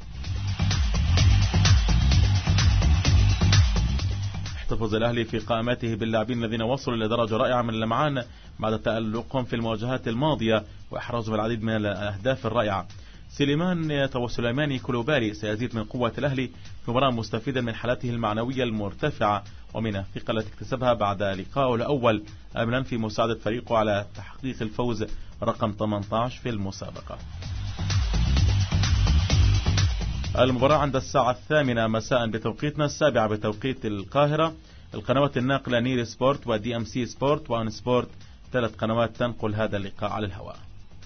احتفظ الأهلي في قائمته باللاعبين الذين وصلوا إلى درجة رائعة من اللمعان بعد تألقهم في المواجهات الماضية وإحرازهم العديد من الأهداف الرائعة. سليماني كولوبالي سيزيد من قوة الأهلي في مباراة مستفيدا من حالته المعنوية المرتفعة ومن الثقة التي اكتسبها بعد لقائه الأول أملا في مساعدة فريقه على تحقيق الفوز رقم 18 في المسابقة. المباراة عند الساعة 8 مساء بتوقيتنا، 7 بتوقيت القاهرة. القنوات الناقلة نيل سبورت ودي ام سي سبورت وان سبورت، 3 قنوات تنقل هذا اللقاء على الهواء.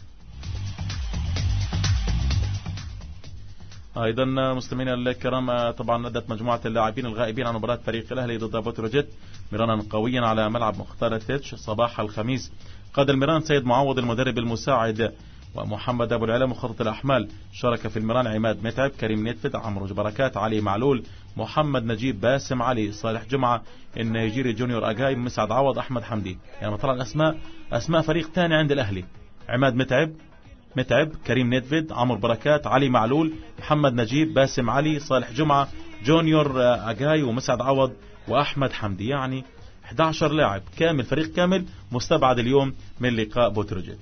أيضا مستمعينا الكرام، طبعا أدت مجموعة اللاعبين الغائبين عن مباراة فريق الأهلي ضد بوتروجيت ميرانا قويا على ملعب مختار تيتش صباح الخميس. قاد الميران سيد معوض المدرب المساعد، ومحمد أبو العلا مخطط الأحمال. شارك في الميران عماد متعب، كريم نيدفيد، عمرو بركات، علي معلول، محمد نجيب، باسم علي، صالح جمعة، النيجيري جونيور أجاي، مسعد عوض، أحمد حمدي. يعني طلع أسماء فريق ثاني عند الأهلي: عماد متعب، كريم نيدفيد، عمرو بركات، علي معلول، محمد نجيب، باسم علي، صالح جمعة، جونيور أجاي، ومسعد عوض، وأحمد حمدي. يعني 11 لاعب كامل، فريق كامل مستبعد اليوم من لقاء بوتروجيت.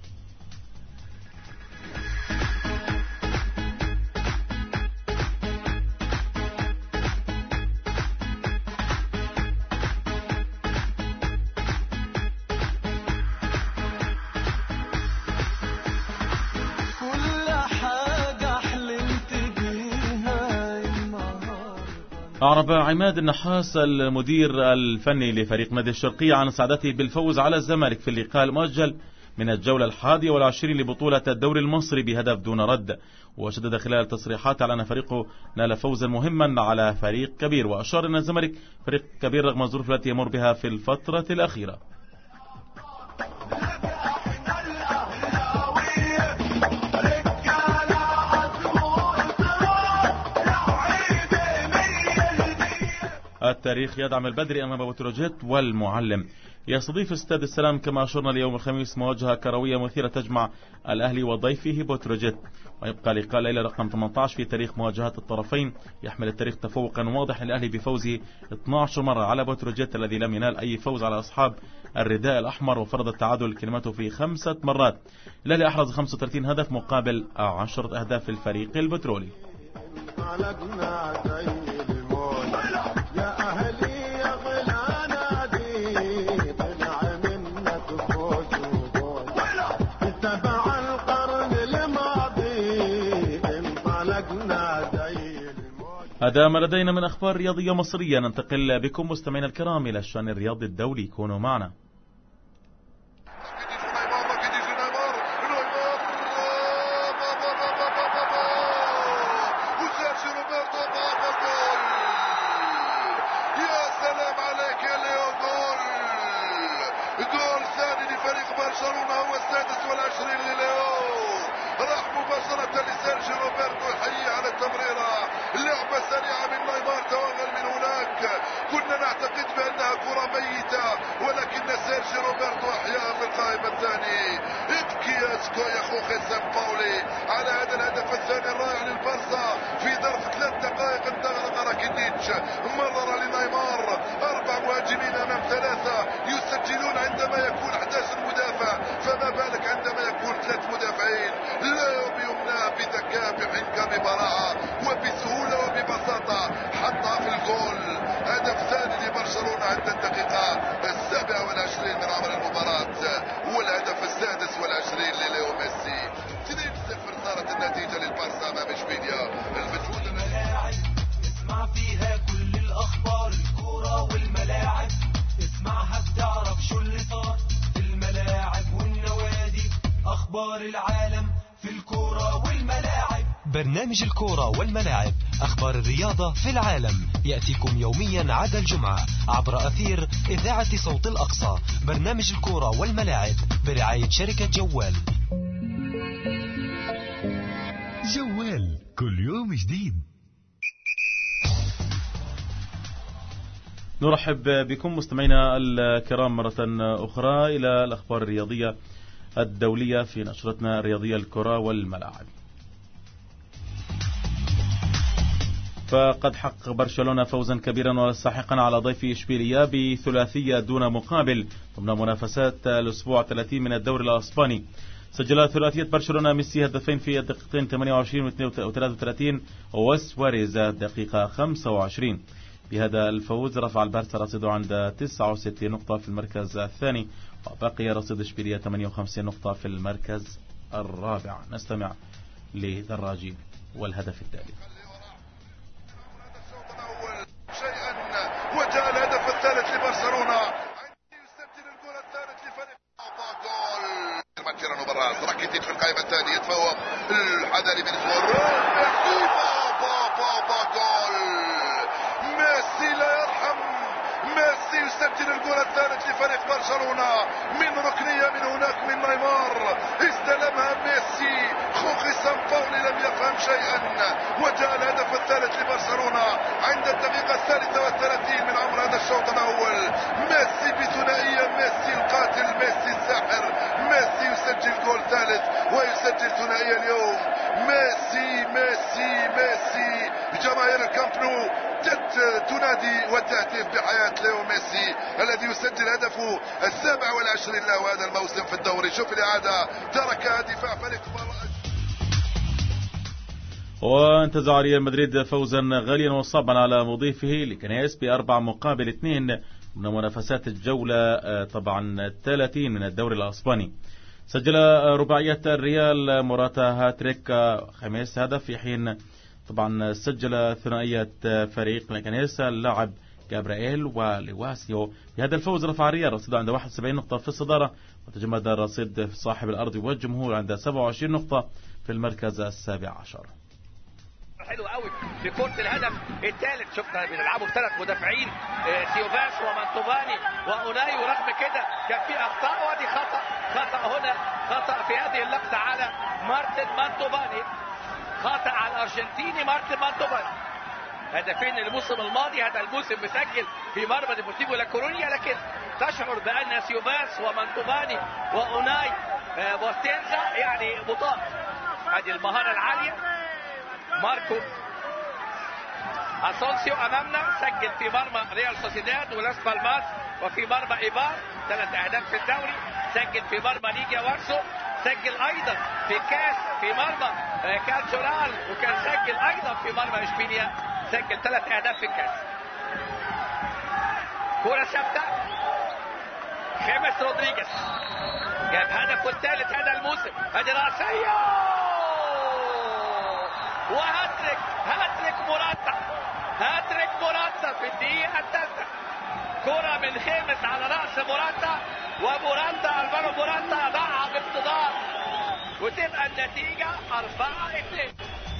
أعرب عماد النحاس المدير الفني لفريق نادي الشرقية عن سعادته بالفوز على الزمالك في اللقاء المؤجل من الجولة 21 لبطولة الدوري المصري بهدف دون رد. وشدد خلال التصريحات على أن فريقه نال فوزا مهما على فريق كبير، وأشار أن الزمالك فريق كبير رغم الظروف التي يمر بها في الفترة الأخيرة. التاريخ يدعم البدري أمام بتروجيت والمعلم. يستضيف استاد السلام كما أشرنا اليوم الخميس مواجهة كروية مثيرة تجمع الأهلي وضيفه بتروجيت، ويبقى لقاء الليلة رقم 18 في تاريخ مواجهات الطرفين. يحمل التاريخ تفوقا واضحا للأهلي بفوزه 12 مرة على بتروجيت الذي لم ينال أي فوز على أصحاب الرداء الأحمر، وفرض التعادل كلمته في 5 مرات. الأهلي أحرز 35 هدف مقابل 10 أهداف الفريق البترولي. هذا ما لدينا من أخبار رياضية مصرية. ننتقل بكم مستمعينا الكرام إلى الشأن الرياضي الدولي. كونوا معنا. جول ثاني لفريق برشلونة، هو السادس والعشرين لليو. راح مباشرة لسيرجيو روبرتو يحيي على التمريرة. لعبة سريعة من نيمار توغل من هناك. كنا نعتقد بأنها كرة ميتة، ولكن سيرجيو روبرتو أحياها في القائمة الثاني. ابكي يا سكويا خوخي سامباولي على هذا الهدف الثاني الرائع للبارسا في ظرف 3 دقائق. انتهى راكيتيتش، مرر لنيمار. 4 مهاجمين أمام 3 يسجلون عندما يكون 11 مدافع، فما بالك عندما يكون 3 مدافعين. لا بيمناه بذكاء بحنكة ببراعة وبسهولة وببساطة حطها في الجول. هدف ثاني لبرشلونة عند الدقيقة 27 من عمر المباراة، والهدف 26 لليو ميسي. 2-0 صارت النتيجة للبارسا امام اشبيليا. المجهود الملاعب اسمع فيها كل الاخبار، الكرة والملاعب اسمعها بتعرف شو اللي صار في الملاعب والنوادي. اخبار العالم في الكرة والملاعب. برنامج الكرة والملاعب، أخبار الرياضة في العالم، يأتيكم يوميا عدا الجمعة عبر أثير إذاعة صوت الأقصى. برنامج الكرة والملاعب برعاية شركة جوال. جوال كل يوم جديد. نرحب بكم مستمعينا الكرام مرة أخرى إلى الأخبار الرياضية الدولية في نشرتنا الرياضية الكرة والملاعب. فقد حقق برشلونة فوزا كبيرا وساحقا على ضيف إشبيلية بثلاثية دون مقابل ضمن منافسات الأسبوع 30 من الدوري الأسباني. سجل ثلاثية برشلونة ميسي هدفين في الدقيقتين 28 و33 وسواريز الدقيقة 25. بهذا الفوز رفع البارسا رصيده عند 69 نقطة في المركز الثاني، وبقي رصيد إشبيلية 58 نقطة في المركز الرابع. نستمع لدراجي والهدف التالي. وجاء الهدف الثالث لبرشلونة. يسجل الجول الثالث لفريق جول ماتيرانو براس. راكيتيتش في القائمة الثانية يتفوق الحذري من سواريز. جول ميسي لا يرحم. ميسي يسجل الجول الثالث لفريق برشلونة من ركنية من هناك من نيمار. استلمها ميسي. خوخي سامباولي لم يفهم شيئا، وجاء الهدف الثالث لبرشلونة عند الدقيقة 33 من عمر هذا الشوط الأول. ميسي بثنائية، ميسي القاتل، ميسي الساحر. ميسي يسجل جول ثالث ويسجل ثنائية اليوم. ميسي ميسي ميسي. جماهير الكامب نو تنادي وتهتف بحياة ليو ميسي الذي يسجل هدفه 27 له هذا الموسم في الدوري. شوف الإعادة، تركها دفاع فريق وانتزع ريال مدريد فوزا غاليا وصعبا على مضيفه لكنيس ب4 مقابل 2 من منافسات الجولة طبعا 30 من الدوري الأسباني. سجل رباعية الريال موراتا هاتريك، خميس هدف، في حين طبعا سجل ثنائية فريق لكنيس اللاعب جابرييل ولواسيو. بهذا الفوز رفع الريال رصيده عند 71 نقطة في الصدارة، وتجمد الرصيد في صاحب الأرض والجمهور عند 27 نقطة في المركز السابع عشر. حلو قوي في كرة الهدف الثالث. شفنا بنلعبوا بثلاث مدافعين، سيوفاس ومانتوفاني وأوناي، ورغم كده كان في أخطاء، ودي خطأ هنا، خطأ في هذه اللقطة على مارتن مانتوفاني، خطأ على الأرجنتيني مارتن مانتوفاني. هدفين الموسم الماضي، هذا الموسم مسجل في مرمى ديبورتيفو لا كورونيا، لكن تشعر بأن سيوفاس ومانتوفاني وأوناي بوستينزا يعني بطاق. هذه المهارة العالية. ماركو اسونسيو امامنا سجل في مرمى ريال سوسيداد ولاس بالماس، وفي مرمى ايبار 3 اهداف في الدوري. سجل في مرمى ليجيا وارسو، سجل ايضا في كاس في مرمى كالتشورال، وكان سجل ايضا في مرمى اشبيليا، سجل 3 اهداف في الكاس. كرة ثابتة، خيمس رودريجيز جاب هدفه الثالث هذا الموسم. هذه رأسية وهاتريك، هاتريك موراتا في الدقيقة الثالثة. كرة من خيمس على رأس موراتا، وموراتا الفارو موراتا ضعها باقتدار، وتبقى النتيجة 4-2.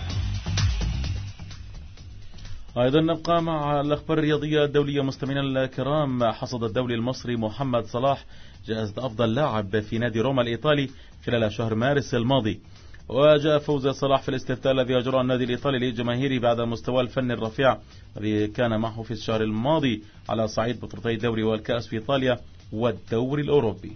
أيضا نبقى مع الأخبار الرياضية الدولية مستمعينا الكرام. حصد الدولي المصري محمد صلاح جائزة أفضل لاعب في نادي روما الإيطالي خلال شهر مارس الماضي. وجاء فوز صلاح في الاستفتاء الذي أجراه النادي الإيطالي لجماهيره بعد المستوى الفني الرفيع الذي كان معه في الشهر الماضي على صعيد بطولتي الدوري والكأس في إيطاليا والدوري الأوروبي.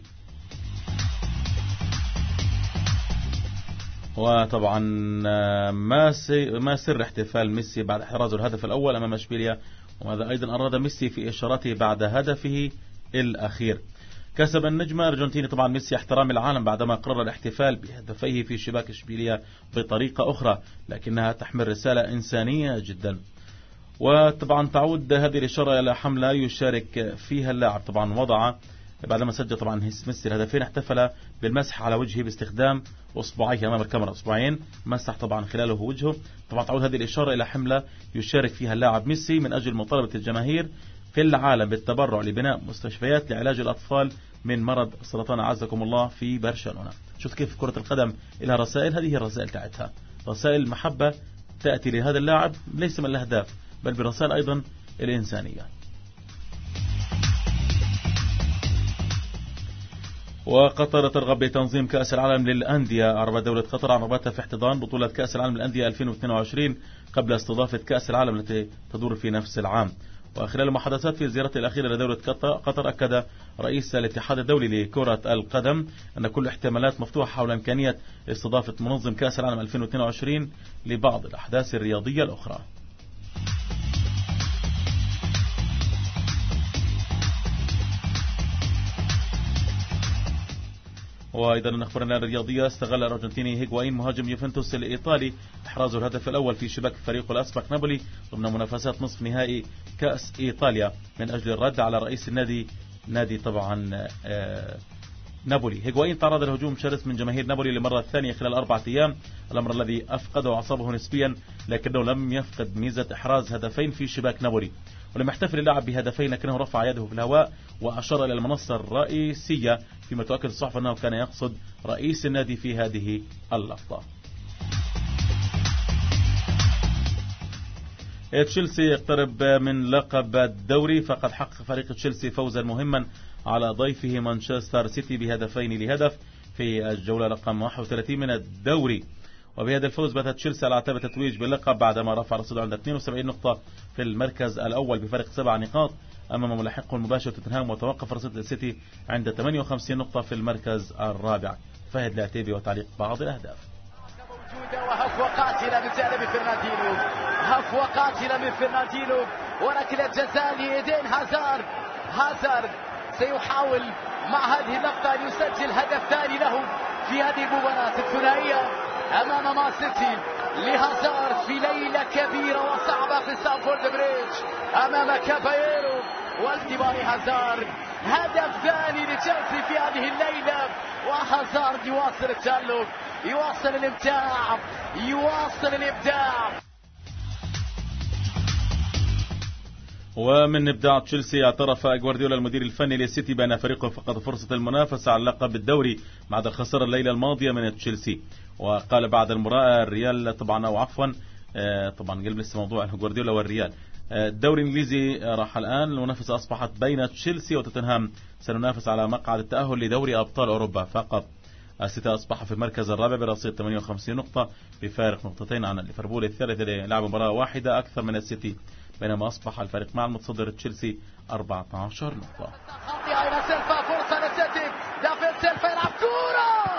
وطبعا ما سر احتفال ميسي بعد احراز الهدف الأول أمام اشبيليا، وماذا أيضا أراد ميسي في إشارته بعد هدفه الأخير. كسب النجم الأرجنتيني طبعا ميسي احترام العالم بعدما قرر الاحتفال بهدفيه في شباك اشبيليا بطريقة أخرى، لكنها تحمل رسالة إنسانية جدا. وطبعا تعود هذه الإشارة إلى حملة يشارك فيها اللاعب. طبعا وضع بعدما سجل طبعا ميسي الهدفين احتفل بالمسح على وجهه باستخدام اصبعيه امام الكاميرا، اصبعين مسح طبعا خلاله وجهه. طبعا تعود هذه الاشاره الى حمله يشارك فيها اللاعب ميسي من اجل مطالبه الجماهير في العالم بالتبرع لبناء مستشفيات لعلاج الاطفال من مرض السرطان اعزكم الله في برشلونه. شوف كيف كره القدم لها رسائل، هذه هي الرسائل تاعتها، رسائل محبه تاتي لهذا اللاعب ليس من الاهداف بل برسائل ايضا الانسانيه. وقطر ترغب بتنظيم كأس العالم للأندية. أعربت دولة قطر عن رغبتها في احتضان بطولة كأس العالم للأندية 2022 قبل استضافة كأس العالم التي تدور في نفس العام. وخلال محادثات في زيارته الأخيرة لدولة قطر أكد رئيس الاتحاد الدولي لكرة القدم أن كل احتمالات مفتوحة حول إمكانية استضافة منظم كأس العالم 2022 لبعض الأحداث الرياضية الأخرى. وأيضا أخبارنا الرياضية. استغل الأرجنتيني هيغوايين مهاجم يوفنتوس الإيطالي إحراز الهدف الأول في شباك فريقه الأسبق نابولي ضمن منافسات نصف نهائي كأس إيطاليا من أجل الرد على رئيس نادي طبعا نابولي. هيغوايين تعرض لهجوم شرس من جماهير نابولي للمرة الثانية خلال 4 أيام، الأمر الذي أفقده أعصابه نسبيا، لكنه لم يفقد ميزة إحراز هدفين في شباك نابولي. ولم يحتفل اللاعب بهدفين لكنه رفع يده في الهواء وأشار إلى المنصة الرئيسية، فيما تؤكد الصحف أنه كان يقصد رئيس النادي في هذه اللقطة. تشيلسي يقترب من لقب الدوري، فقد حقق فريق تشيلسي فوزا مهما على ضيفه مانشستر سيتي ب2-0 في الجولة رقم 31 من الدوري. وبهذا الفوز بات تشيلسي على عتبة التتويج باللقب بعدما رفع رصيده عند 72 نقطة في المركز الأول بفارق 7 نقاط أمام ملاحقه المباشر توتنهام، وتوقف رصيد السيتي عند 58 نقطة في المركز الرابع. فهد العتيبي وتعليق بعض الأهداف. وهفوة قاتلة من جانب فرناندينو، هفوة قاتلة من فرناندينو، وركلة جزاء لإيدين هازارد سيحاول مع هذه اللقطة أن يسجل هدف ثاني له في هذه المباراة الثنائية أمام مان سيتي لهازارد في ليلة كبيرة وصعبة في ستامفورد بريدج أمام كابايرو والتباي هازارد. هدف ثاني لتشيلسي في هذه الليلة، وهازارد يواصل التألق، يواصل الإمتاع، يواصل الإبداع. ومن إبداع تشيلسي، اعترف جوارديولا المدير الفني للسيتي بأن فريقه فقد فرصة المنافسة على اللقب الدوري بعد الخسارة الليلة الماضية من تشيلسي. وقال بعد المباراة الريال طبعا قلب لسه موضوع جوارديولا والريال. الدوري الإنجليزي راح الآن، المنافسة أصبحت بين تشيلسي وتوتنهام، سننافس على مقعد التأهل لدوري أبطال أوروبا فقط. السيتي أصبح في المركز الرابع برصيد 58 نقطة بفارق نقطتين عن ليفربول الثالث اللي لعب مباراة واحدة أكثر من السيتي، بينما أصبح الفريق مع المتصدر تشيلسي 14 نقطة. فرصة للسيتي، دافيد سيلفا يلعب كورة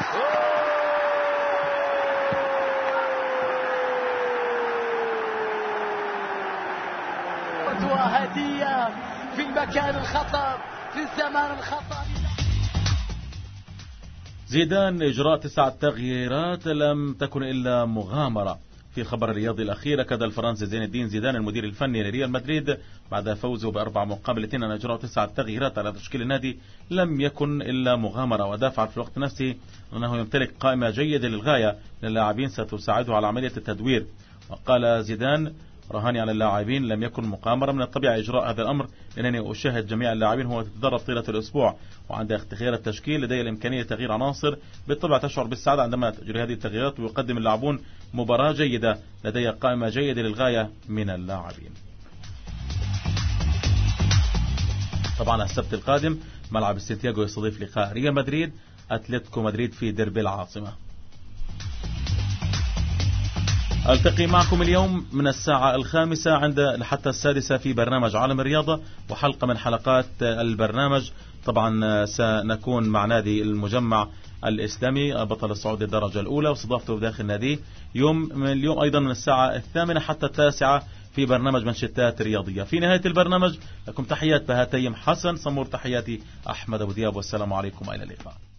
وهدية في المكان الخطر في الزمان الخطر. زيدان إجراء 9 تغييرات لم تكن إلا مغامرة. في الخبر الرياضي الأخير، أكد الفرنسي زين الدين زيدان المدير الفني لريال مدريد بعد فوزه ب4-2 أن إجراء 9 تغييرات على تشكيل النادي لم يكن إلا مغامرة، ودافع في الوقت نفسه أنه يمتلك قائمة جيدة للغاية من اللاعبين ستساعده على عملية التدوير. وقال زيدان: رهاني على اللاعبين لم يكن مغامرة، من الطبيعي إجراء هذا الأمر لأنني أشاهد جميع اللاعبين هو تتدرب طيلة الأسبوع، وعند تغيير التشكيل لدي الإمكانية تغيير عناصر. بالطبع تشعر بالسعادة عندما تجري هذه التغييرات ويقدم اللاعبون مباراة جيدة، لدي قائمة جيدة للغاية من اللاعبين. طبعا السبت القادم ملعب سانتياغو يستضيف لقاء ريال مدريد أتلتيكو مدريد في ديربي العاصمة. ألتقي معكم اليوم من الساعة 5 حتى 6 في برنامج عالم الرياضة، وحلقة من حلقات البرنامج. طبعا سنكون مع نادي المجمع الإسلامي بطل الصعود الدرجة الأولى واستضافته داخل ناديه اليوم أيضا من الساعة 8 حتى 9 في برنامج منشطات رياضية. في نهاية البرنامج لكم تحيات بهاتيم حسن صمور، تحياتي أحمد أبو دياب، والسلام عليكم وإلى اللقاء.